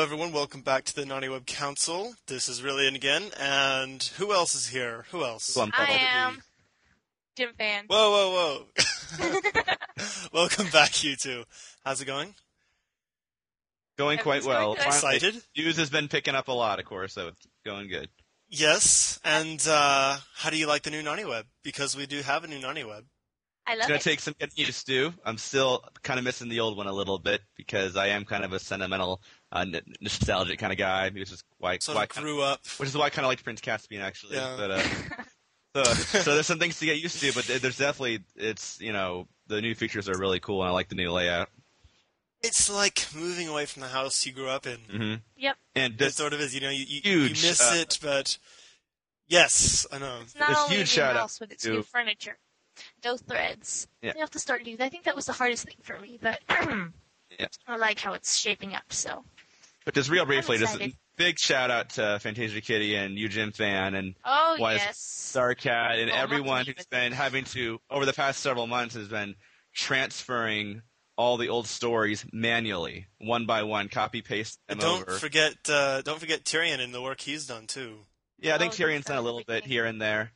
Hello, everyone. Welcome back to the Naughty Web Council. This is Rillian again, and who else is here? Who else? Well, I am Jim Fan. Whoa. Welcome back, you two. How's it going? Going quite well. Excited? News has been picking up a lot, of course, so it's going good. Yes, and how do you like the new Naughty Web? Because we do have a new Naughty Web. I love It's going it. to take some getting used to. I'm still kind of missing the old one a little bit because I am kind of a sentimental, nostalgic kind of guy, which is why Grew up. Which is why I kind of liked Prince Caspian, actually. Yeah. But, so there's some things to get used to, but there's definitely, the new features are really cool, and I like the new layout. It's like moving away from the house you grew up in. Mm-hmm. Yep. And It this sort of is. You huge, miss it, but yes, I know. It's not This only huge a new shout out house with its to- new furniture. Those threads. Yeah. You have to start doing. I think that was the hardest thing for me, but Yeah. I like how it's shaping up. So. But just real briefly, just a excited. big shout out to Fantasia Kitty and Jim Fan and Oh Wise yes. Starcat and Oh, everyone Monkey who's with been it. having to, over the past several months, has been transferring all the old stories manually, one by one, copy paste them Don't over. forget Tyrion and the work he's done too. Yeah, I think Oh, Tyrion's done a that's little bit everything. here and there.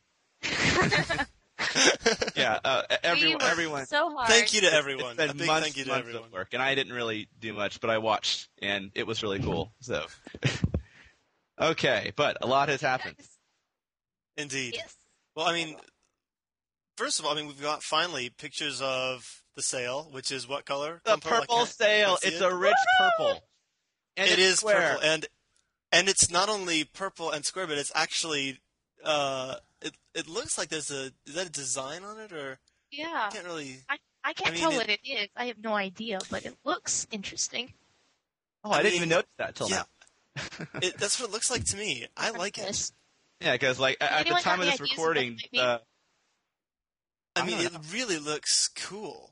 Yeah, We worked everyone. so hard. Thank you to everyone. It's A been big months, thank you to months everyone. of work, and I didn't really do much, but I watched, and it was really cool. So, okay, but a lot has happened. Indeed. Yes. Well, I mean, first of all, we've got finally pictures of the sail, which is what color? The Compo? I purple can't sail. see It's it. a rich purple. And It it's is square. purple, and it's not only purple and square, but it's actually it looks like is that a design on it, or Yeah. I can't really. I can't I mean, tell it- what it is. I have no idea, but it looks interesting. Oh, I didn't even mean, notice that till yeah. now. That's what it looks like to me. I like it. Yes. Yeah, because at the anyone time got of any this ideas recording, what it might be? I I mean, don't it know. really looks cool.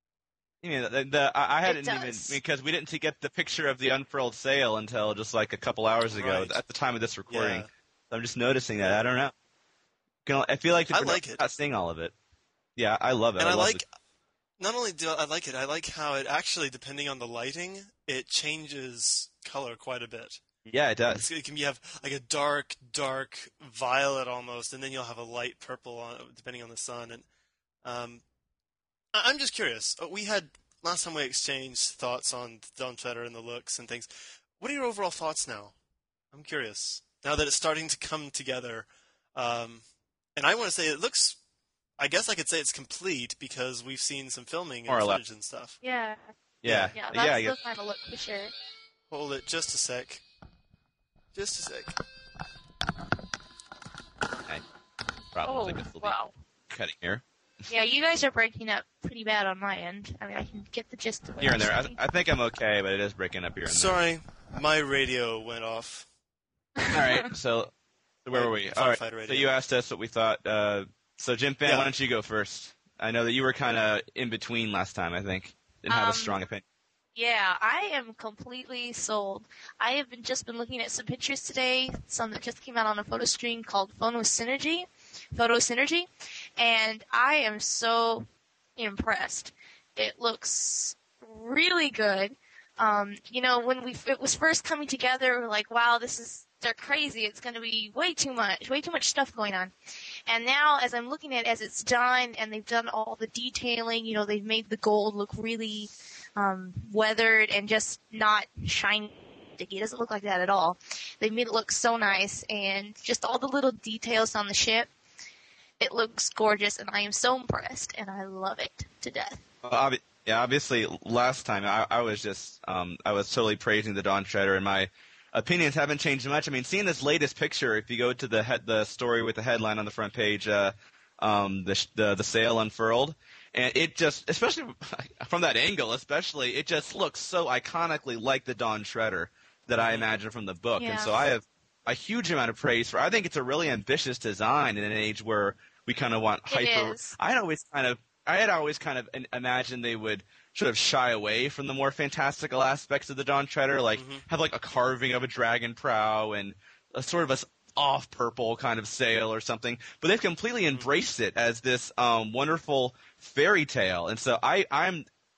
I hadn't even does. because we didn't get the picture of the unfurled sail until just like a couple hours ago Right. at the time of this recording. Yeah. So I'm just noticing that. I don't know. I feel like I we're like it. not seeing all of it. Yeah, I love it. And I love like. Not only do I like it, I like how it actually, depending on the lighting, it changes color quite a bit. Yeah, it does. You have like a dark violet almost, and then you'll have a light purple depending on the sun. And I'm just curious. We had last time we exchanged thoughts on Dawn Treader and the looks and things. What are your overall thoughts now? I'm curious now that it's starting to come together. And I want to say it looks. I guess I could say it's complete because we've seen some filming More or and less. footage and stuff. Yeah. Yeah, Yeah, I that's guess. the kind of look for sure. Hold it just a sec. Just a sec. Problems, I Oh, guess, will be wow. cutting here. Yeah, you guys are breaking up pretty bad on my end. I mean, I can get the gist of it. Here and there. I think I'm okay, but it is breaking up here and Sorry, my radio went off. there. All right, so where were we? All right, Firefighter so radio. you asked us what we thought. So Jim Fan, Yeah. why don't you go first? I know that you were kind of in between last time, I think. Didn't have a strong opinion. Yeah, I am completely sold. I have just been looking at some pictures today, some that just came out on a photo stream called Photosynergy, and I am so impressed. It looks really good. When it was first coming together, we were like, wow, they're crazy. It's going to be way too much stuff going on. And now, as I'm looking at it, as it's done, and they've done all the detailing, they've made the gold look really weathered and just not shiny. It doesn't look like that at all. They made it look so nice, and just all the little details on the ship. It looks gorgeous, and I am so impressed, and I love it to death. Well, obviously, last time I was just I was totally praising the Dawn Treader, and my opinions haven't changed much. I mean, seeing this latest picture, if you go to the story with the headline on the front page, the sail unfurled, and it just, especially from that angle, it just looks so iconically like the Dawn Treader that I imagine from the book, Yeah. and so I have a huge amount of praise for. I think it's a really ambitious design in an age where we kind of want hyper. is. I had always kind of imagined they would sort of shy away from the more fantastical aspects of the Dawn Treader, like have like a carving of a dragon prow and a sort of a off purple kind of sail or something. But they've completely embraced it as this wonderful fairy tale, and so I'm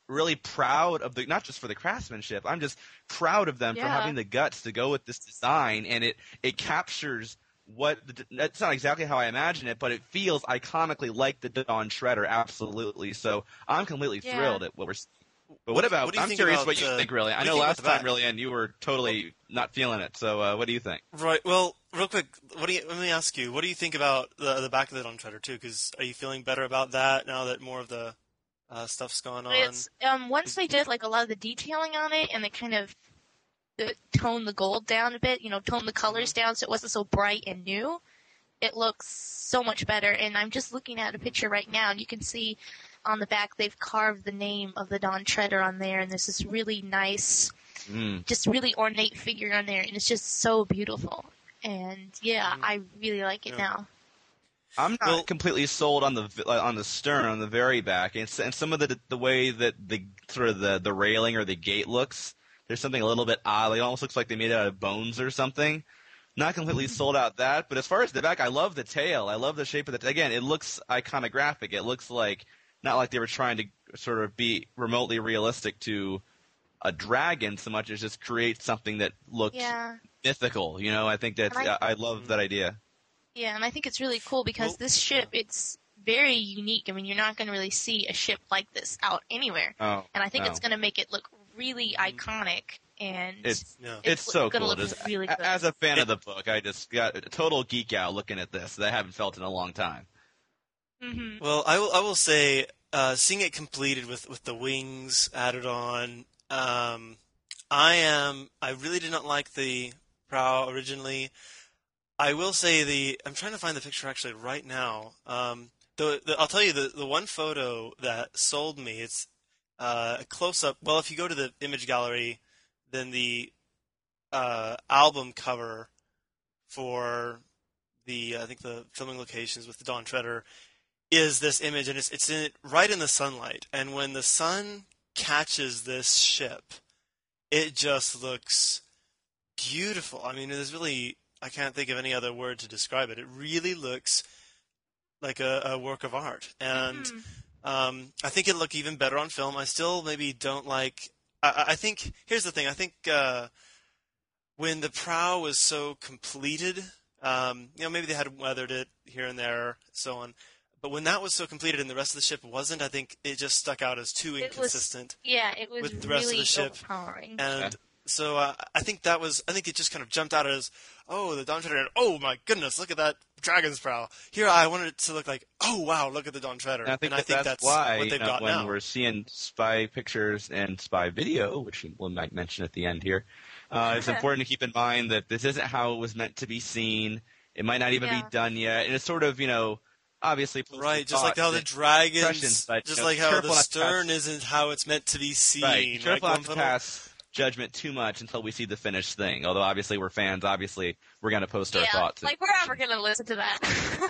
really proud of not just for the craftsmanship. I'm just proud of them for Yeah. having the guts to go with this design, and it captures that's not exactly how I imagine it, but it feels iconically like the Dawn Treader, absolutely. So I'm completely Yeah. thrilled at what we're seeing. But what about? What do you I'm think curious about what you think, really. I what do know you think last about the time, back? really, and you were totally not feeling it. So what do you think? Right. Well, real quick, let me ask you, what do you think about the back of the Dawn Treader too? Because are you feeling better about that now that more of the stuff's going on? It's once they did like a lot of the detailing on it, and they kind of toned the gold down a bit, toned the colors down so it wasn't so bright and new. It looks so much better, and I'm just looking at a picture right now, and you can see on the back they've carved the name of the Dawn Treader on there, and there's this really nice, just really ornate figure on there, and it's just so beautiful. And yeah, I really like it now. I'm not completely sold on the stern, on the very back, and some of the way that the sort of the railing or the gate looks. There's something a little bit odd. Like, it almost looks like they made it out of bones or something. Not completely sold out that, but as far as the back, I love the tail. I love the shape of again, it looks iconographic. It looks like not like they were trying to sort of be remotely realistic to a dragon so much as just create something that looks mythical. I think I love that idea. Yeah, and I think it's really cool because this ship, it's very unique. I mean, you're not going to really see a ship like this out anywhere. Oh, and I think it's going to make it look really iconic. And it's so cool. Look really good. As a fan of the book, I just got a total geek out looking at this that I haven't felt in a long time. Mm-hmm. Well, I will say, seeing it completed with the wings added on, I really did not like the prow originally. I will say I'm trying to find the picture actually right now. I'll tell you the one photo that sold me. It's a close up. Well, if you go to the image gallery, then the album cover for I think the filming locations with the Dawn Treader is this image, and it's right in the sunlight. And when the sun catches this ship, it just looks beautiful. I mean, I can't think of any other word to describe it. It really looks like a work of art, and I think it'll look even better on film. I still maybe don't like. I think here's the thing. I think when the prow was so completed, maybe they had weathered it here and there, so on. But when that was so completed and the rest of the ship wasn't, I think it just stuck out as too inconsistent. It was with the rest really of the ship. overpowering. And so I think it just kind of jumped out as, oh, the Dawn Treader, and oh my goodness, look at that dragon's prow. Here I wanted it to look like, oh wow, look at the Dawn Treader. And I think that's why what they've got when now. we're seeing spy pictures and spy video, which we might mention at the end here, it's important to keep in mind that this isn't how it was meant to be seen. It might not even be done yet, and it's sort of obviously right, just like how the dragons, just like how the stern isn't how it's meant to be seen. Right, careful not to pass judgment too much until we see the finished thing. Although obviously we're fans, obviously we're going to post our thoughts. Like we're never going to listen to that.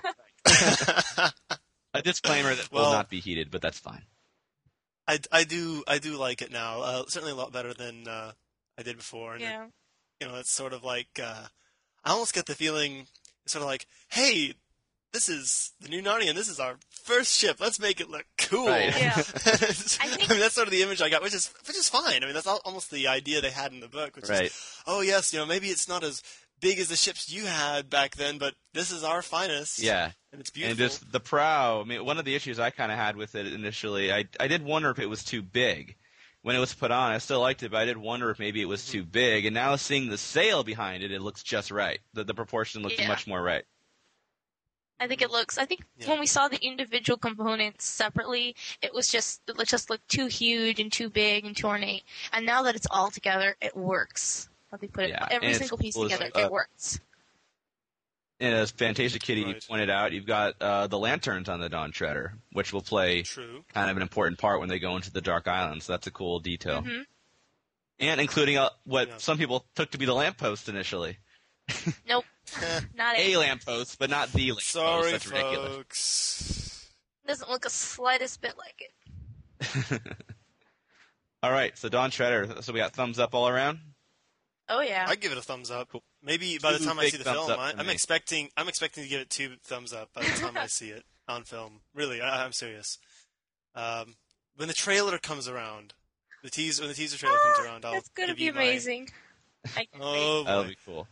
A disclaimer that will not be heated, but that's fine. I do like it now. Certainly a lot better than I did before. And it's sort of like I almost get the feeling, sort of like, hey, this is the new Narnia, and this is our first ship. Let's make it look cool. Right. Yeah. I mean, that's sort of the image I got, which is fine. I mean, that's almost the idea they had in the book, which is, oh yes, maybe it's not as big as the ships you had back then, but this is our finest. Yeah. And it's beautiful. And just the prow. I mean, one of the issues I kind of had with it initially, I did wonder if it was too big. When it was put on, I still liked it, but I did wonder if maybe it was too big. And now seeing the sail behind it, it looks just right. The proportion looks much more right. I think when we saw the individual components separately, it just looked too huge and too big and too ornate. And now that it's all together, it works. How they put every single piece together, it works. And as Fantasia Kitty pointed out, you've got the lanterns on the Dawn Treader, which will play kind of an important part when they go into the Dark Island. So that's a cool detail. Mm-hmm. And including what some people took to be the lamppost initially. Nope. Not a lamppost, but not the lamppost. Sorry, that's ridiculous. Folks. Doesn't look a slightest bit like it. All right, so Dawn Treader. So we got thumbs up all around. Oh yeah. I'd give it a thumbs up. Cool. Maybe by the time I see the film, I'm expecting to give it 2 thumbs up by the time I see it on film. Really, I'm serious. when the trailer comes around, when the teaser trailer comes around, I'll That's gonna give be you amazing. I can't wait. Oh That'll boy. be cool.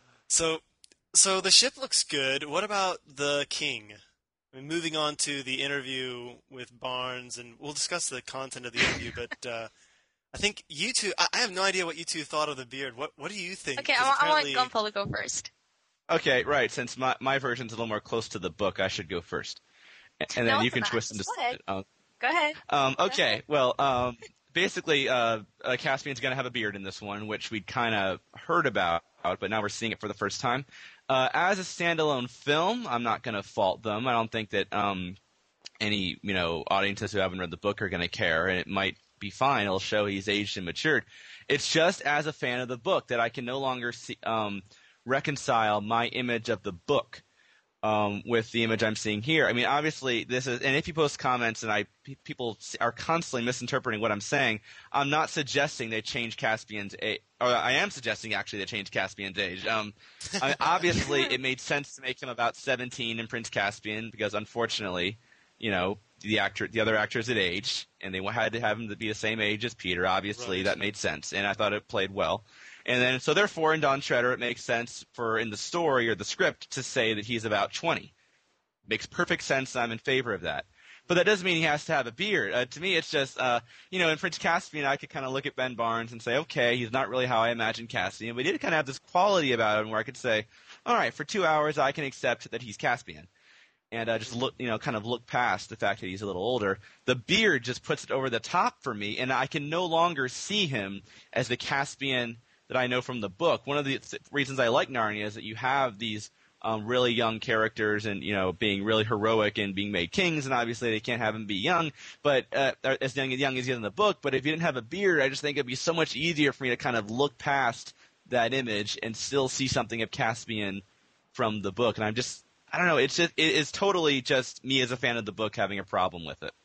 So the ship looks good. What about the king? I mean, moving on to the interview with Barnes, and we'll discuss the content of the interview. But I think you two. I have no idea what you two thought of the beard. What do you think? Okay, 'Cause I want apparently- Gumpel to go first. Okay, right. Since my version's a little more close to the book, I should go first, and then No, you it's can not. twist and Go decide. ahead. Go ahead. Okay, well, basically, Caspian's going to have a beard in this one, which we'd kind of heard about, but now we're seeing it for the first time. As a standalone film, I'm not going to fault them. I don't think that any audiences who haven't read the book are going to care, and it might be fine. It'll show he's aged and matured. It's just as a fan of the book that I can no longer reconcile my image of the book with the image I'm seeing here. I mean, obviously, this is, and if you post comments and people are constantly misinterpreting what I'm saying, I'm not suggesting they change Caspian's age, or I am suggesting actually they change Caspian's age. Obviously, it made sense to make him about 17 in Prince Caspian because, unfortunately, the other actors had aged, and they had to have him to be the same age as Peter. Obviously, Right. that made sense, and I thought it played well. And then, so therefore, in Don Shredder, it makes sense in the story or the script to say that he's about 20. Makes perfect sense. I'm in favor of that. But that doesn't mean he has to have a beard. To me, it's just, in Prince Caspian, I could kind of look at Ben Barnes and say, okay, he's not really how I imagine Caspian, but he did kind of have this quality about him where I could say, all right, for 2 hours, I can accept that he's Caspian. And just look past the fact that he's a little older. The beard just puts it over the top for me, and I can no longer see him as the Caspian that I know from the book. One of the reasons I like Narnia is that you have these really young characters and, being really heroic and being made kings, and obviously they can't have him be young, but as young as he is in the book. But if you didn't have a beard, I just think it'd be so much easier for me to kind of look past that image and still see something of Caspian from the book. And I don't know, it is totally just me as a fan of the book having a problem with it.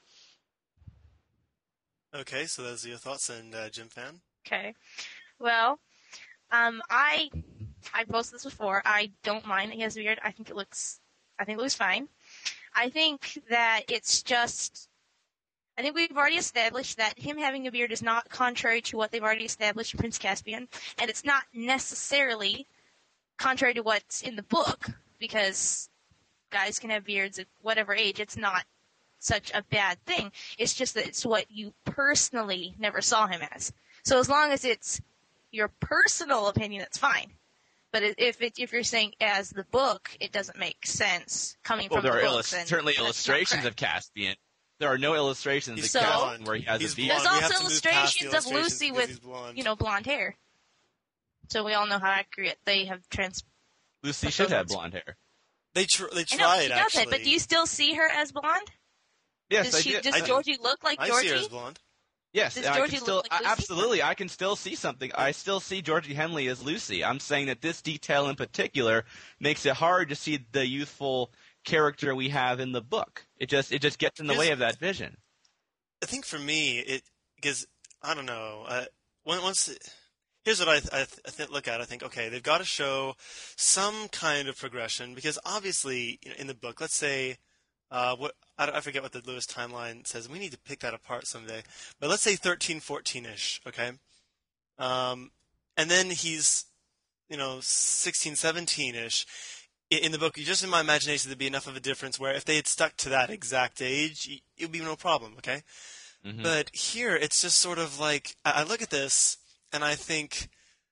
Okay, so those are your thoughts, and Jim Fan. Okay. Well, I posted this before. I don't mind that he has a beard. I think it looks fine. I think that it's just. I think we've already established that him having a beard is not contrary to what they've already established in Prince Caspian, and it's not necessarily contrary to what's in the book, because guys can have beards at whatever age. It's not such a bad thing. It's just that it's what you personally never saw him as. So as long as it's your personal opinion, that's fine. But if you're saying as the book, it doesn't make sense coming from the book. Certainly illustrations of Caspian. There are no illustrations of Caspian where he has a beard. blonde. There's We have also to move past the illustrations of illustrations Lucy because with, he's blonde. blonde hair. So we all know how accurate they have Lucy should have blonde hair. They I know, tried, she does actually. it, but do you still see her as blonde? Yes, Does I do. Does Georgie look like I Georgie? see her as blonde. Yes, Does and I Georgie can still look like Lucy? absolutely. I can still see something. I still see Georgie Henley as Lucy. I'm saying that this detail in particular makes it hard to see the youthful character we have in the book. It just gets in the way of that vision. I think for me, because I don't know. Here's what I look at. I think, okay, they've got to show some kind of progression because obviously in the book, let's say, I forget what the Lewis timeline says. We need to pick that apart someday. But let's say 13, 14-ish, okay? And then he's, 16, 17-ish. In the book, just in my imagination, there'd be enough of a difference where if they had stuck to that exact age, it would be no problem, okay? Mm-hmm. But here, it's just sort of like, I look at this, and I think,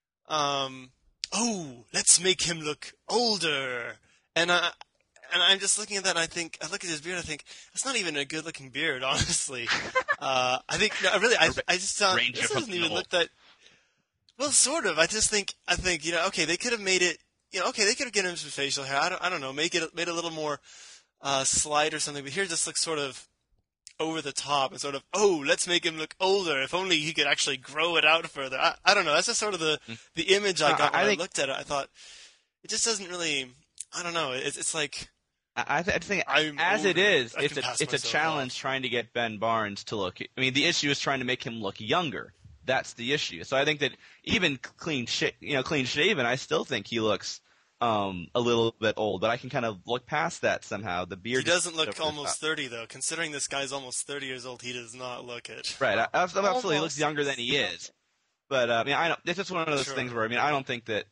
let's make him look older. And I'm just looking at that, and I look at his beard, and I think, that's not even a good-looking beard, honestly. I just don't, this doesn't even look that, well, sort of. I think, okay, they could have made it, they could have given him some facial hair. I don't know, made it a little more slight or something. But here, it just looks sort of over the top and sort of, let's make him look older. If only he could actually grow it out further. I don't know. That's just sort of the image I got when I looked at it. I thought it just doesn't really. I don't know. It's like. I think as it is, it's a challenge trying to get Ben Barnes to look. I mean, the issue is trying to make him look younger. That's the issue. So I think that even clean shaven, I still think he looks a little bit old, but I can kind of look past that somehow. The beard He doesn't just look almost 30, though. Considering this guy's almost 30 years old, he does not look it. Right, absolutely looks Almost. younger than he is. But I mean, I don't. It's just one of those Sure. things where I mean, I don't think that.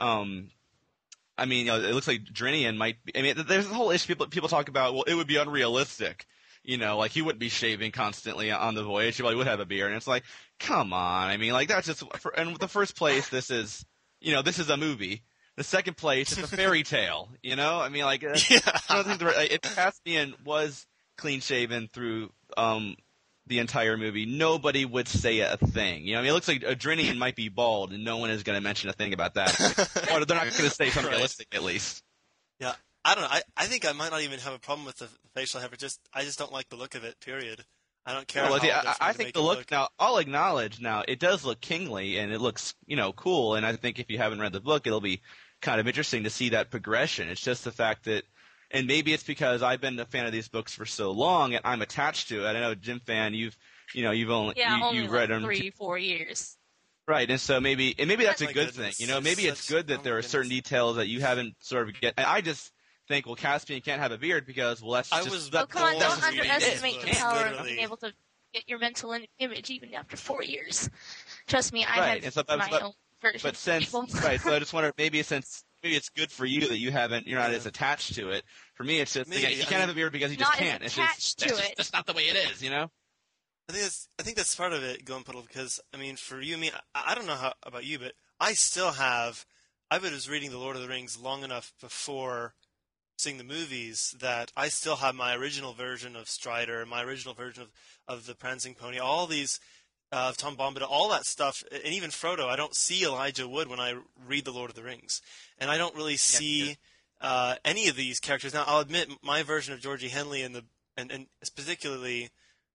I mean, you know, it looks like Drinian might be. I mean, there's a whole issue. People talk about. Well, it would be unrealistic. You know, like he wouldn't be shaving constantly on the voyage. He probably would have a beard, and it's like, come on. I mean, like that's just. And the first place, this is, you know, this is a movie. The second place, it's a fairy tale. You know, I mean, like, Yeah. I don't think if Caspian was clean shaven through the entire movie, nobody would say a thing. You know, I mean, it looks like Adrenian might be bald, and no one is going to mention a thing about that. Or they're not going to say something Right. realistic, at least. Yeah, I don't know. I think I might not even have a problem with the facial hair, but I just don't like the look of it. Period. I don't care. Well, how they're I trying to think make the it look now. I'll acknowledge now it does look kingly, and it looks cool. And I think if you haven't read the book, it'll be kind of interesting to see that progression. It's just the fact that. And maybe it's because I've been a fan of these books for so long, and I'm attached to it. I know, Jim Fan, you've only only read like them 3-4 years. right, and so maybe that's a My good goodness. thing. You know, maybe it's Such- good that oh there my are certain goodness. details that you haven't sort of get. And I just think, well, Caspian can't have a beard because, well, that's I just was Oh, come on! born that's Don't just the way it is. underestimate the It's power of literally- being able to get your mental image even after 4 years. Trust me, I Right, and so- have my own version. But since People- right, so I just wonder maybe it's good for you that you're not as attached to it. For me, it's just Maybe, he I can't mean- have a beard because he just Not as can't. It's attached just to it. that's not the way it is, you know. I think that's part of it, Glenn Puddle, because I mean, for you and me, I don't know how about you, but I still have. I was reading the Lord of the Rings long enough before seeing the movies that I still have my original version of Strider, my original version of the Prancing Pony, all these Tom Bombadil, all that stuff, and even Frodo. I don't see Elijah Wood when I read the Lord of the Rings, and I don't really see any of these characters. Now, I'll admit my version of Georgie Henley and particularly.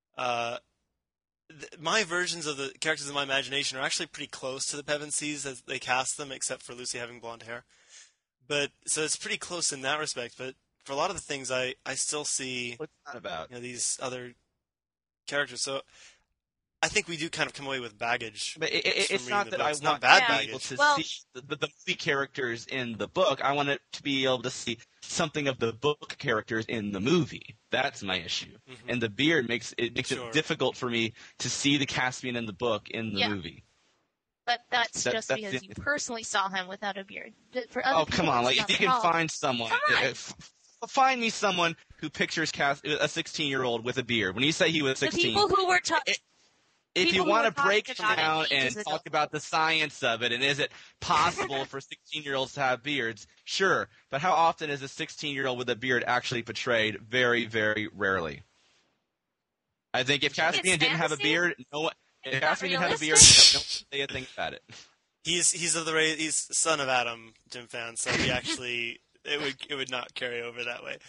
My versions of the characters in my imagination are actually pretty close to the Pevensies as they cast them, except for Lucy having blonde hair. But so it's pretty close in that respect. But for a lot of the things, I still see What's that about? these other characters. So I think we do kind of come away with baggage. But from it's reading not the that book. I It's not want bad to be baggage. able to Well- see the movie characters in the book. I want it to be able to see something of the book characters in the movie. That's my issue. Mhm. And the beard makes Sure. it difficult for me to see the Caspian in the book in the Yeah. movie. But that's That- just that's because the- you personally saw him without a beard. But for other Oh, people, come on! it's Like not if you at can all. find someone, Come on. find me someone who pictures a 16-year-old with a beard. When you say he was The 16, people who were talking. if people you who want were to break talking it about it down ages and ago. talk about the science of it, and is it possible for 16-year-olds to have beards? Sure, but how often is a 16-year-old with a beard actually portrayed? Very, very rarely. I think if Caspian didn't have a fantasy. beard, no one. It's If not Caspian didn't have a beard, realistic. no one would say a thing about it. He's son of Adam, Jim Fan, so he actually it would not carry over that way.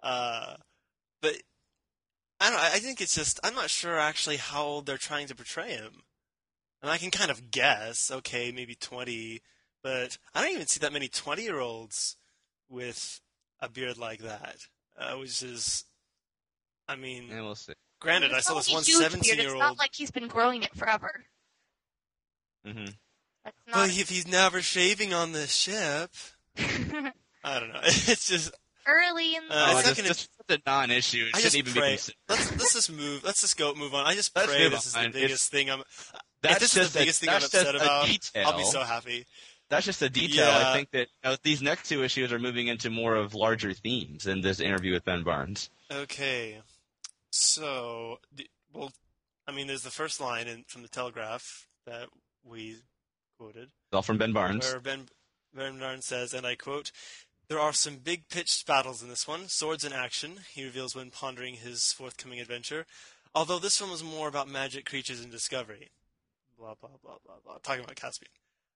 But I don't know. I think it's just I'm not sure actually how they're trying to portray him. And I can kind of guess, okay, maybe 20, but I don't even see that many 20-year-olds with a beard like that, which is, I mean, And we'll see. granted, I It's saw not this a one huge beard. It's 17-year-old. not like he's been growing it forever. hmm That's But not. if he's never shaving on the ship, I don't know. It's just Early in the Uh, Oh, it's not just, gonna- just the non-issue. It I shouldn't just even pray. be considered. Let's just move. Let's just move on. I just Let's pray move this is the on. biggest thing I'm. That's if this just is the biggest thing I'm that's just upset a about, detail. I'll be so happy. That's just a detail. Yeah. I think that these next two issues are moving into more of larger themes in this interview with Ben Barnes. Okay, so well, I mean, there's the first line from the Telegraph that we quoted, It's all from Ben Barnes. where Ben Barnes says, and I quote, "There are some big pitched battles in this one, swords in action," he reveals when pondering his forthcoming adventure. Although this one was more about magic creatures and discovery. Blah, blah, blah, blah, blah. Talking about Caspian.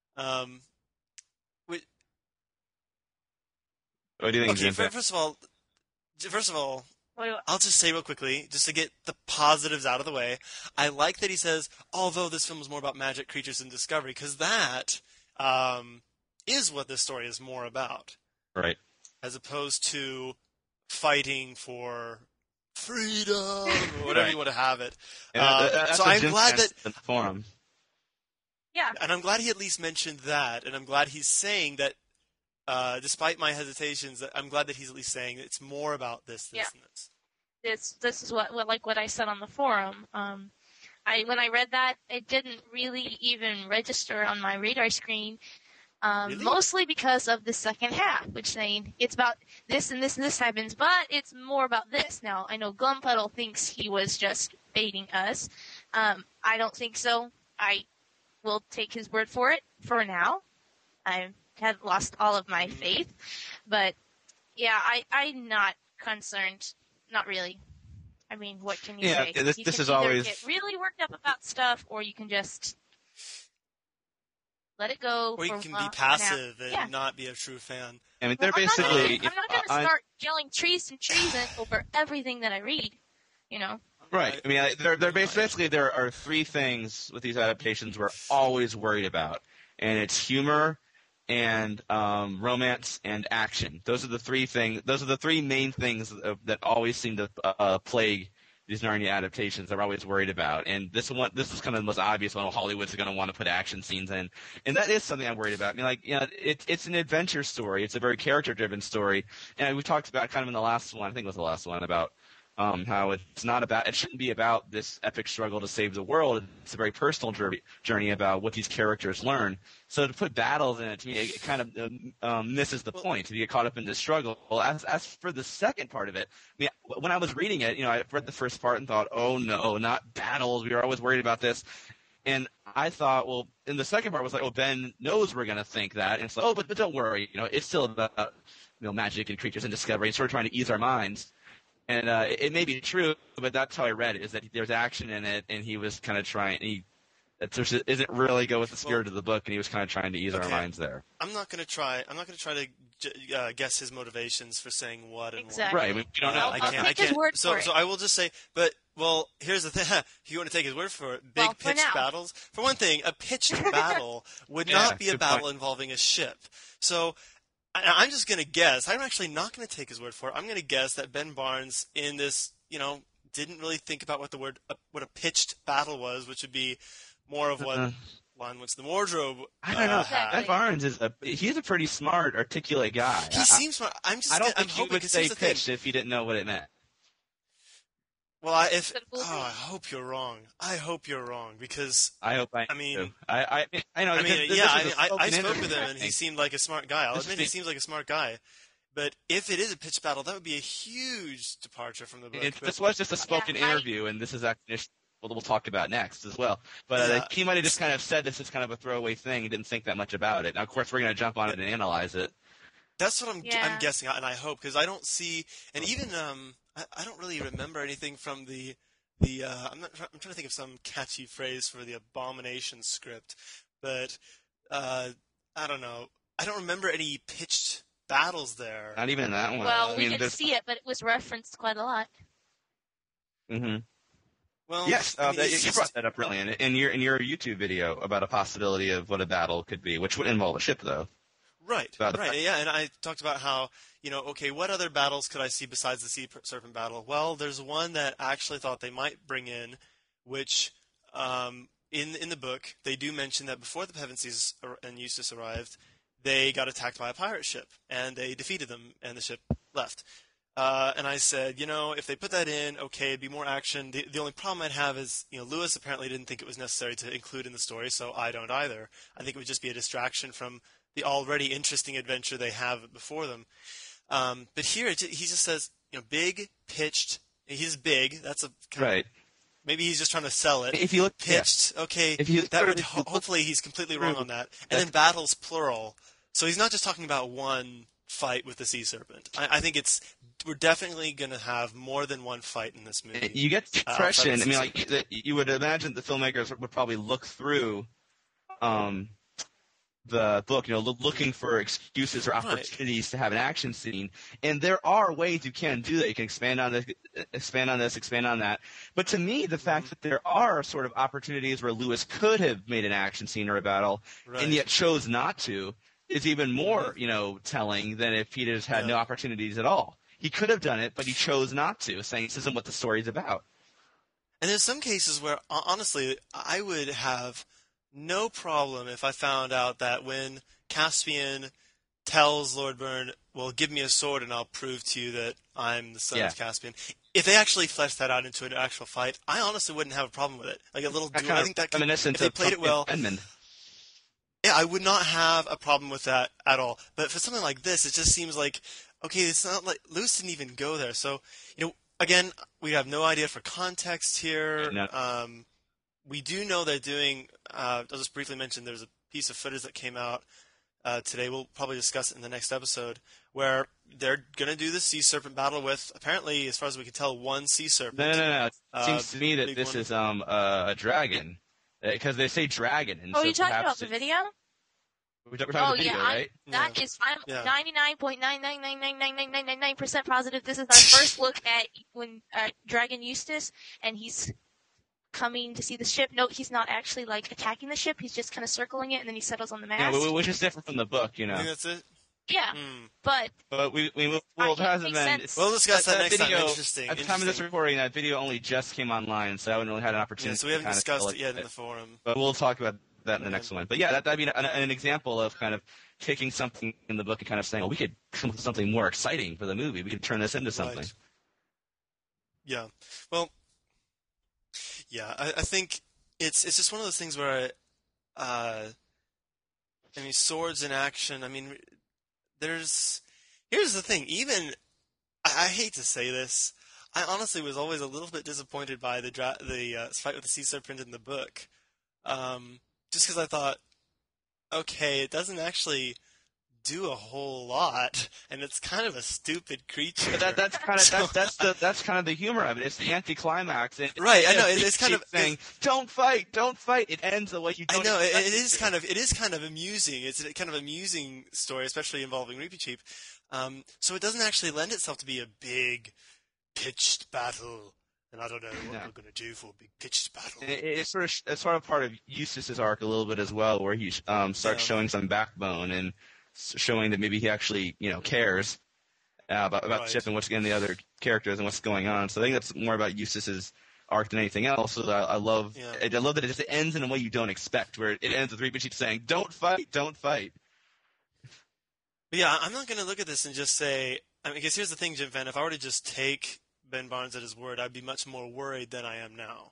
What do you think, Okay, Jim? first of all, What do I'll just say real quickly, just to get the positives out of the way, I like that he says, although this film is more about magic creatures and discovery, because that is what this story is more about, Right. as opposed to fighting for freedom, or whatever Right. you want to have it. And that's so what I'm Jim glad says that, in the forum. Yeah. and I'm glad he at least mentioned that, and I'm glad he's saying that despite my hesitations, I'm glad that he's at least saying it's more about this, Yeah. and this. This is what I said on the forum. When I read that, it didn't really even register on my radar screen. Really? Mostly because of the second half, which saying it's about this and this and this happens, but it's more about this. Now, I know Glumpuddle thinks he was just baiting us. I don't think so. I will take his word for it for now. I have lost all of my faith. But, yeah, I'm not concerned. Not really. I mean, what can you say? This You can is either always get really worked up about stuff, or you can just let it go. Or you for can for be now. passive and Yeah. not be a true fan. I mean, Well, they're I'm not basically. gonna start yelling treason over everything that I read. You know. Right. I mean, they're basically there are three things with these adaptations we're always worried about, and it's humor, and romance, and action. Those are the three things. Those are the three main things that always seem to plague these Narnia adaptations. They're always worried about, and this is kind of the most obvious one. Hollywood's going to want to put action scenes in, and that is something I'm worried about. I mean, it's an adventure story. It's a very character-driven story, and we talked about kind of in the last one. I think it was the last one about. How it shouldn't be about this epic struggle to save the world. It's a very personal journey about what these characters learn. So to put battles in it, to me, it kind of misses the point. To get caught up in the struggle. As for the second part of it, I mean, when I was reading it, I read the first part and thought, oh no, not battles. We were always worried about this. And I thought, well, in the second part, it was like, oh, Ben knows we're going to think that. And it's like, oh, but don't worry. It's still about magic and creatures and discovery. It's sort of trying to ease our minds. And it may be true, but that's how I read it, is that there's action in it, and he was kind of trying – it isn't really go with the spirit of the book, and he was kind of trying to ease our minds there. I'm not going to try to guess his motivations for saying what and Exactly. Right. We don't know. I can't. His word so for it. so I will just say, well, here's the thing. If you want to take his word for it, big for pitched now. battles. For one thing, a pitched battle would not be a good battle point. involving a ship. So I'm just going to guess. I'm actually not going to take his word for it. I'm going to guess that Ben Barnes in this, didn't really think about what a pitched battle was, which would be more of what Lion What's in the Wardrobe. I don't know. Exactly. Ben Barnes he's a pretty smart, articulate guy. He seems smart. I don't think he would say pitched pitched if he didn't know what it meant. Well, I hope you're wrong. I hope you're wrong because I hope I. I mean, do. I know. I spoke with him and he seemed like a smart guy. I'll admit he is- seems like a smart guy. But if it is a pitch battle, that would be a huge departure from the book. This was just a spoken interview, and this is actually what we'll talk about next as well. But he might have just kind of said this is kind of a throwaway thing. He didn't think that much about it. Now, of course, we're going to jump on it and analyze it. That's what I'm guessing, and I hope, because I don't see, and even I don't really remember anything from the I'm trying to think of some catchy phrase for the Abomination script, but I don't know. I don't remember any pitched battles there. Not even in that one. Well, we didn't see it, but it was referenced quite a lot. Mm-hmm. Well, yes, I mean, you brought that up brilliant in your YouTube video about a possibility of what a battle could be, which would involve a ship, though. Right, yeah, and I talked about how, okay, what other battles could I see besides the Sea Serpent battle? Well, there's one that I actually thought they might bring in, which in the book, they do mention that before the Pevensies and Eustace arrived, they got attacked by a pirate ship, and they defeated them, and the ship left. And I said, if they put that in, okay, it'd be more action. The only problem I'd have is, Lewis apparently didn't think it was necessary to include in the story, so I don't either. I think it would just be a distraction from the already interesting adventure they have before them. But here, he just says, big, pitched. He's big. That's a kind right. of, maybe he's just trying to sell it. If you look pitched, okay. Hopefully he's completely wrong on that. And then battles plural. So he's not just talking about one fight with the Sea Serpent. I think we're definitely going to have more than one fight in this movie. You get the impression. I mean, you would imagine the filmmakers would probably look through the book, looking for excuses or opportunities to have an action scene. And there are ways you can do that. You can expand on this, expand on that. But to me, the fact that there are sort of opportunities where Lewis could have made an action scene or a battle, and yet chose not to, is even more, telling than if he just had no opportunities at all. He could have done it, but he chose not to, saying this isn't what the story's about. And there's some cases where, honestly, I would have no problem if I found out that when Caspian tells Lord Byrne, "Well, give me a sword and I'll prove to you that I'm the son Yeah. of Caspian." If they actually fleshed that out into an actual fight, I honestly wouldn't have a problem with it. Like a little That duel. kind I of think that could, reminiscent if they of played it well, Edmund. yeah, I would not have a problem with that at all. But for something like this, it just seems like, okay, it's not like Lewis didn't even go there. So, again, we have no idea for context here. No. We do know they're doing. I'll just briefly mention there's a piece of footage that came out today. We'll probably discuss it in the next episode, where they're going to do the sea serpent battle with, apparently, as far as we can tell, one sea serpent. No. It seems to me that big this one. is a dragon, because they say dragon. And Oh, so you talking about perhaps the video? We're talking Oh the video, yeah, right? that is I'm Yeah. 99.9999999% positive. This is our first look at when Dragon Eustace, and he's coming to see the ship. No, he's not actually like attacking the ship. He's just kind of circling it, and then he settles on the mast. Yeah, which is different from the book, I think that's it. Yeah, Hmm. but But it it hasn't makes been. sense. We'll discuss that next video, time. Interesting. At the time of this recording, that video only just came online, so I haven't really had an opportunity. Yeah, so we haven't to kind of discussed look it yet at in the forum. But we'll talk about that in the Yeah. next one. But yeah, that'd be an example of kind of taking something in the book and kind of saying, well, we could come up with something more exciting for the movie. We could turn this into something. Right. Yeah. Well, yeah, I think it's just one of those things where I mean, swords in action. I mean, here's the thing. Even I hate to say this, I honestly was always a little bit disappointed by the fight with the sea serpent in the book, just because I thought, okay, it doesn't actually do a whole lot, and it's kind of a stupid creature. But that's kind of So- that's kind of the humor of it. It's the anticlimax. And Right, I know, it's kind of- saying, "Don't fight, don't fight." It ends the way you I don't. know expect it is to. kind of amusing. It's a kind of amusing story, especially involving Reepicheep. So it doesn't actually lend itself to be a big pitched battle. And I don't know what No. we're going to do for a big pitched battle. And it's sort of part of Eustace's arc a little bit as well, where he starts Yeah. showing some backbone and showing that maybe he actually cares about the Right. ship and what's in the other characters and what's going on. So I think that's more about Eustace's arc than anything else. So I love Yeah. I love that it just ends in a way you don't expect, where it ends with Reepicheep saying, "Don't fight, don't fight." But yeah, I'm not going to look at this and just say. I mean, because here's the thing, Jim Van. If I were to just take Ben Barnes at his word, I'd be much more worried than I am now.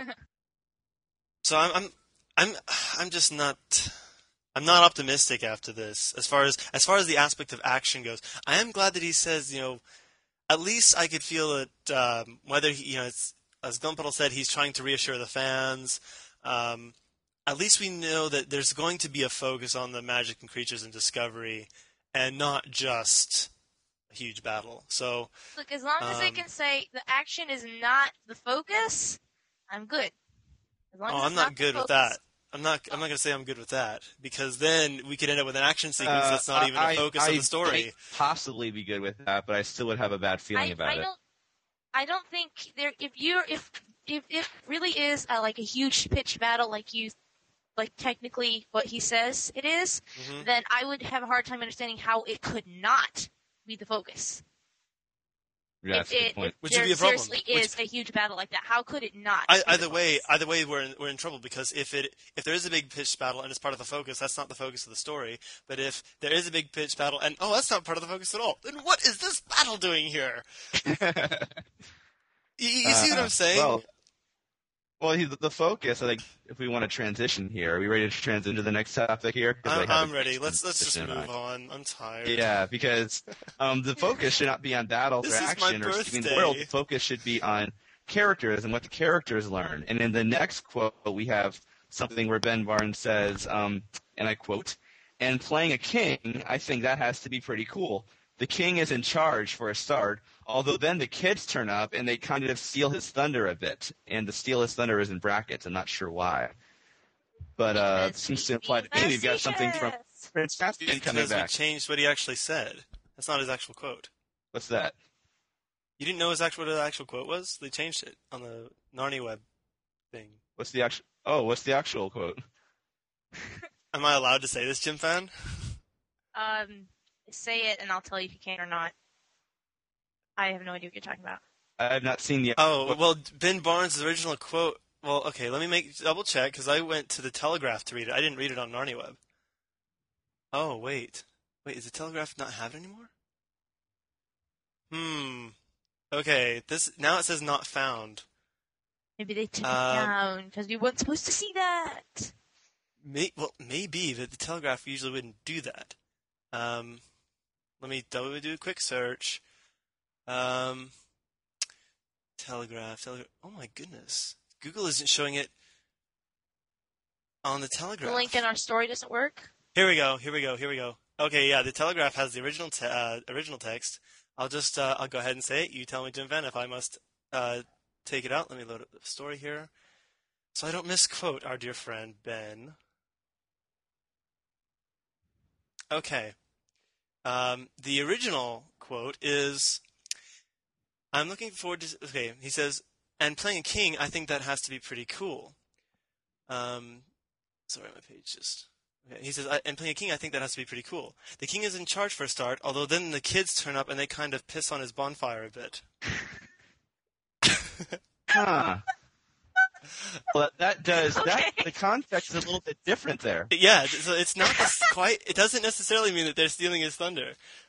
So I'm just not. I'm not optimistic after this. As far as the aspect of action goes, I am glad that he says, at least I could feel that whether he, it's, as Gunpowder said, he's trying to reassure the fans. At least we know that there's going to be a focus on the magic and creatures and discovery, and not just a huge battle. So, look, as long as they can say the action is not the focus, I'm good. As long as I'm it's not the good with focus. that. I'm not going to say I'm good with that, because then we could end up with an action sequence that's not even a focus of the story. might possibly be good with that, but I still would have a bad feeling about it. I don't think there. If it really is like a huge pitch battle, like technically what he says it is, Mhm. then I would have a hard time understanding how it could not be the focus. Yeah, that's a good point. Which there would be a problem. seriously is a huge battle like that. How could it not? Either way, we're in trouble, because if there is a big pitched battle and it's part of the focus, that's not the focus of the story. But if there is a big pitched battle and that's not part of the focus at all, then what is this battle doing here? You see what I'm saying? Well, the focus. I think if we want to transition here, are we ready to transition to the next topic here? 'Cause I have I'm a ready. Let's just transition in move mind. on. I'm tired. Yeah, because the focus should not be on battles This or is my action or saving the birthday. world. The focus should be on characters and what the characters learn. And in the next quote, we have something where Ben Barnes says, and I quote, "And playing a king, I think that has to be pretty cool. The king is in charge for a start, although then the kids turn up and they kind of steal his thunder a bit. And the steal his thunder is in brackets. I'm not sure why. But it seems to imply to me we've got something from Prince Caspian coming Because we back. changed what he actually said. That's not his actual quote. What's that? You didn't know what his actual quote was? They changed it on the Narnia web thing. What's the actual? Oh, what's the actual quote? Am I allowed to say this, Jim Fan? Say it, and I'll tell you if you can or not. I have no idea what you're talking about. I have not seen the. Oh, well, Ben Barnes' original quote. Well, okay, let me double check, because I went to the Telegraph to read it. I didn't read it on Narnia Web. Oh, wait. Wait, is the Telegraph not have it anymore? Okay, now it says not found. Maybe they took it Um, down because we weren't supposed to see that. Maybe, but the Telegraph usually wouldn't do that. Let me do a quick search. Um, Telegraph. Oh my goodness. Google isn't showing it on the Telegraph. The link in our story doesn't work. Here we go. Okay, yeah, the Telegraph has the original text. I'll go ahead and say it. You tell me, Jim Van, if I must take it out. Let me load up the story here, so I don't misquote our dear friend Ben. Okay. The original quote is, "I'm looking forward to." Okay, he says, "And playing a king, I think that has to be pretty cool." Sorry, my page just. Okay. He says, "And playing a king, I think that has to be pretty cool. The king is in charge for a start, although then the kids turn up and they kind of piss on his bonfire a bit." Huh. Well, that does Okay. that. The context is a little bit different there. Yeah, so it's not quite. It doesn't necessarily mean that they're stealing his thunder.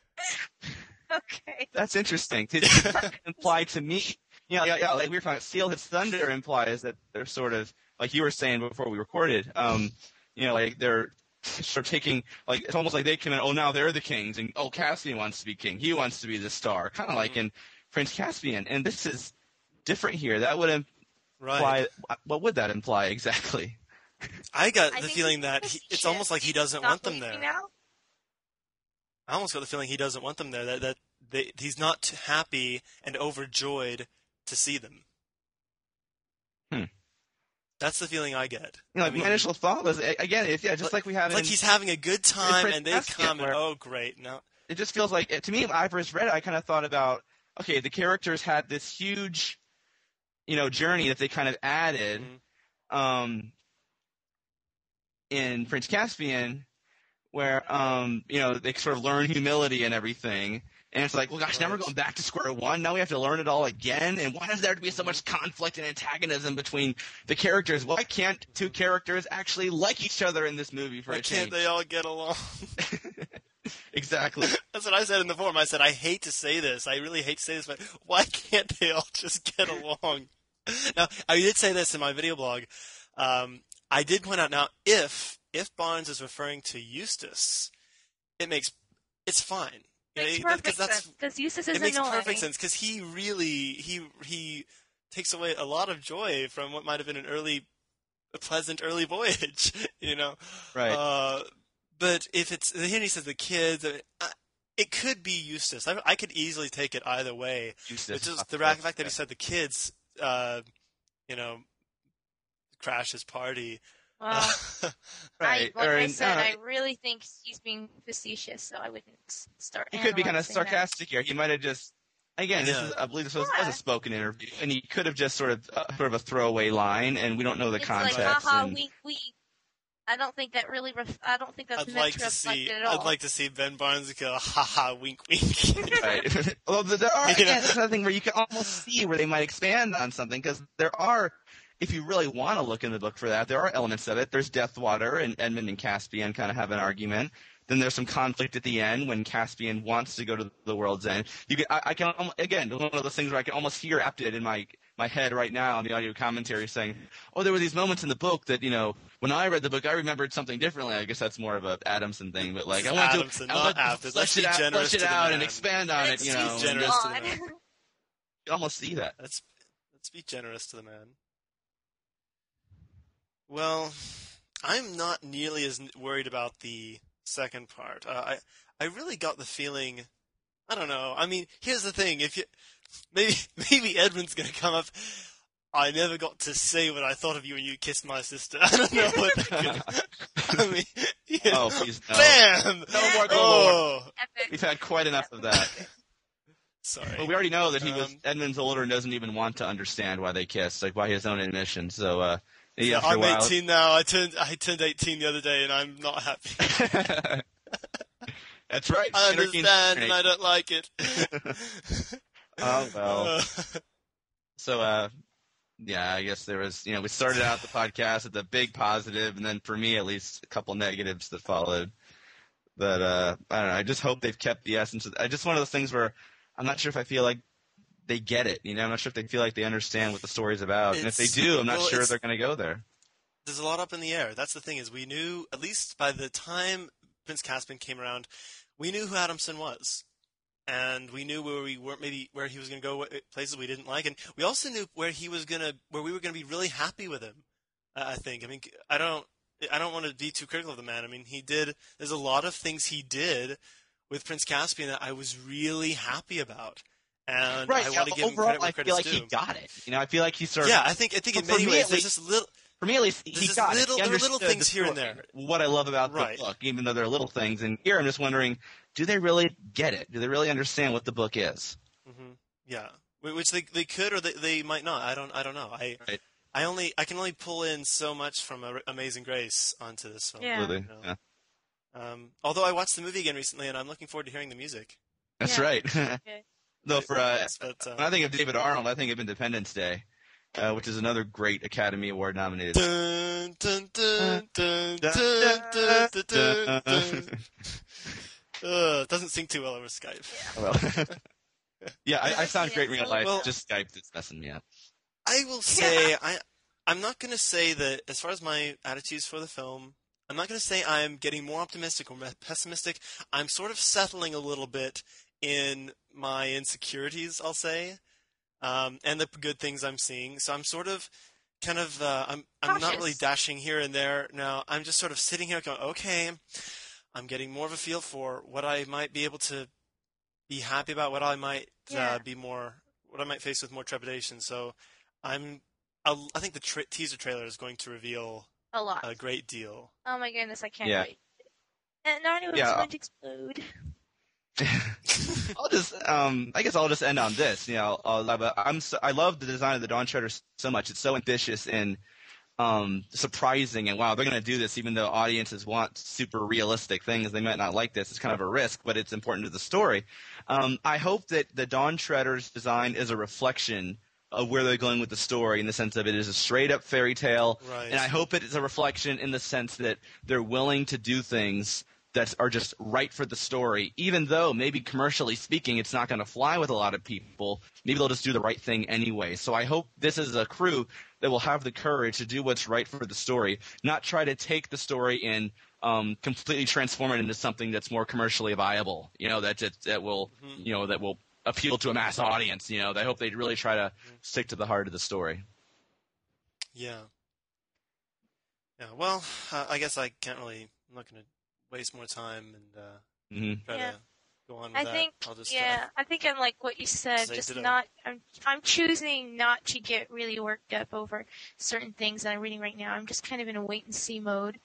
Okay. That's interesting. To imply to me, yeah, like we were talking, steal his thunder implies that they're sort of like you were saying before we recorded. Like they're sort of taking, like it's almost like they come in. Oh, now they're the kings, and oh, Caspian wants to be king. He wants to be the star, kind of like in Prince Caspian. And this is different here. That would imply. Right. What would that imply exactly? I got I the think feeling he's that facetious. it's almost like he doesn't Not want them leaving there. now? I almost got the feeling he doesn't want them there. That he's not happy and overjoyed to see them. That's the feeling I get. My initial thought was again, just like we have. It's like he's having a good time, Prince and they Caspian, come and where- oh, great! No, it just feels like to me. When I first read it, I kind of thought about okay, the characters had this huge, journey that they kind of added, in Prince Caspian, where they sort of learn humility and everything. And it's like, well, gosh, now we're going back to square one. Now we have to learn it all again. And why does there have to be so much conflict and antagonism between the characters? Why can't two characters actually like each other in this movie for why a change? can't they all get along? Exactly. That's what I said in the forum. I said, I hate to say this. I really hate to say this, but why can't they all just get along? Now, I did say this in my video blog. I did point out now, if Barnes is referring to Eustace, it's fine. Makes perfect sense because Eustace is It makes annoying. perfect sense because he really he takes away a lot of joy from what might have been a pleasant early voyage, Right. But if it's here he says the kids, it could be Eustace. I could easily take it either way. Eustace, It's just the fact that he said the kids, crash his party. Well, right. I really think he's being facetious, so I wouldn't start. He could be kind of analyzing sarcastic here. He might have just, again, I believe this was a spoken interview, and he could have just sort of a throwaway line, and we don't know the It's context. like, haha, and... wink, wink. I don't think that really. I don't think that's I'd meant like to to reflect see. it at all. I'd like to see Ben Barnes go, haha, wink, wink. Right. Although there are, again, that's another thing where you can almost see where they might expand on something, because there are, if you really want to look in the book for that, there are elements of it. There's Deathwater, and Edmund and Caspian kind of have an argument. Then there's some conflict at the end when Caspian wants to go to the world's end. I can, again, one of those things where I can almost hear Apted in my head right now on the audio commentary saying, oh, there were these moments in the book that, when I read the book, I remembered something differently. I guess that's more of a Adamson thing, but like, I want to flesh it out and expand on it, Generous to the man. You almost see that. Let's be generous to the man. Well, I'm not nearly as worried about the second part. I really got the feeling, I don't know. I mean, here's the thing: maybe Edmund's gonna come up. I never got to say what I thought of you when you kissed my sister. I don't know what that could. I mean, oh, please no. Bam! No more. Oh. Epic. We've had quite enough of that. Sorry. Well, we already know that Edmund's older and doesn't even want to understand why they kissed, like by his own admission. So. Yeah, I'm 18 now. I turned 18 the other day, and I'm not happy. That's right. I understand, and I don't like it. Oh well. So, I guess there was. We started out the podcast with a big positive, and then for me, at least, a couple negatives that followed. But I don't know. I just hope they've kept the essence. I just one of those things where I'm not sure if I feel like they get it. I'm not sure if they feel like they understand what the story's about. And if they do, I'm not sure they're going to go there. There's a lot up in the air. That's the thing is we knew, at least by the time Prince Caspian came around, we knew who Adamson was. And we knew where we weren't, maybe where he was going to go, places we didn't like. And we also knew where we were going to be really happy with him, I think. I mean, I don't want to be too critical of the man. I mean, there's a lot of things he did with Prince Caspian that I was really happy about. And right, I want to give him credit where credit's due. I feel like he got it. I feel like he sort of... Yeah, I think in many ways, there's just little... For me, at least, he got it. There are little things here and there. What I love about the book, even though they're little things. And here I'm just wondering, do they really get it? Do they really understand what the book is? Mm-hmm. Yeah, which they could or they might not. I don't know. I can only pull in so much from Amazing Grace onto this film. Yeah. Really? Yeah. Although I watched the movie again recently, and I'm looking forward to hearing the music. That's right. No, when I think of David Arnold, I think of Independence Day. Which is another great Academy Award nominated. Dun, dun, dun, dun, dun, dun, dun, dun, dun. Doesn't sing too well over Skype. Yeah, I sound great in real life. Well, just Skype that's messing me up. I will say, I'm not going to say that as far as my attitudes for the film, I'm not going to say I'm getting more optimistic or pessimistic. I'm sort of settling a little bit in my insecurities, I'll say. And the good things I'm seeing. So I'm sort of I'm not really dashing here and there. No, I'm just sort of sitting here going, okay, I'm getting more of a feel for what I might be able to be happy about, what I might what I might face with more trepidation. So I think the teaser trailer is going to reveal a great deal. Oh my goodness, I can't wait. And Narnia is going to explode. I guess I'll just end on this. I love the design of the Dawn Treader so much. It's so ambitious and surprising, and wow, they're going to do this even though audiences want super realistic things. They might not like this. It's kind of a risk, but it's important to the story. I hope that the Dawn Treader's design is a reflection of where they're going with the story, in the sense of it is a straight up fairy tale, and I hope it is a reflection in the sense that they're willing to do things that are just right for the story, even though maybe commercially speaking it's not going to fly with a lot of people. Maybe they'll just do the right thing anyway. So I hope this is a crew that will have the courage to do what's right for the story, not try to take the story and completely transform it into something that's more commercially viable. That will appeal to a mass audience. I hope they really try to stick to the heart of the story. Yeah. Yeah. Well, I guess I'm not going to waste more time and try to go on with that. I think I'm like what you said. I'm choosing not to get really worked up over certain things that I'm reading right now. I'm just kind of in a wait and see mode.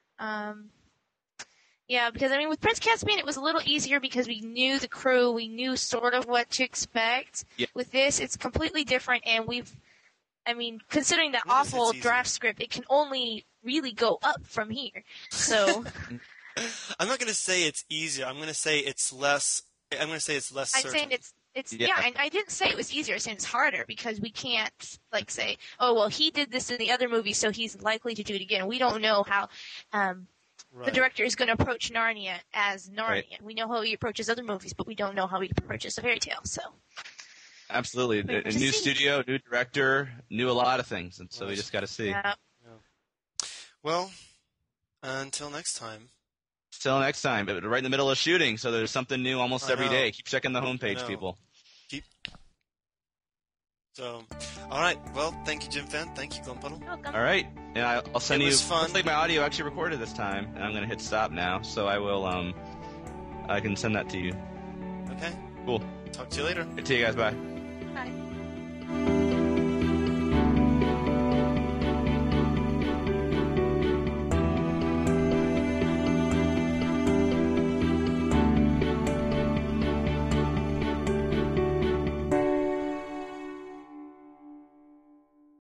Because with Prince Caspian it was a little easier because we knew the crew, we knew sort of what to expect. Yeah. With this, it's completely different, and considering the awful draft script, it can only really go up from here. So. I'm not going to say it's easier. I'm going to say it's less. I'm going to say it's less certain. I'm saying it's and I didn't say it was easier. I'm saying it's harder because we can't say, oh well, he did this in the other movie, so he's likely to do it again. We don't know how the director is going to approach Narnia as Narnia. Right. We know how he approaches other movies, but we don't know how he approaches a fairy tale. So. Absolutely, a new studio, new director, knew a lot of things, and so we just got to see. Yeah. Well, until next time. Till next time, but right in the middle of shooting, so there's something new almost every day. Keep checking the homepage, people. So, all right. Well, thank you, Jim Fenn. Thank you, Glenn Puddle. All right, and I'll send you. It was fun. Looks like my audio actually recorded this time, and I'm going to hit stop now. So I will. I can send that to you. Okay. Cool. Talk to you later. See you guys. Bye. Bye.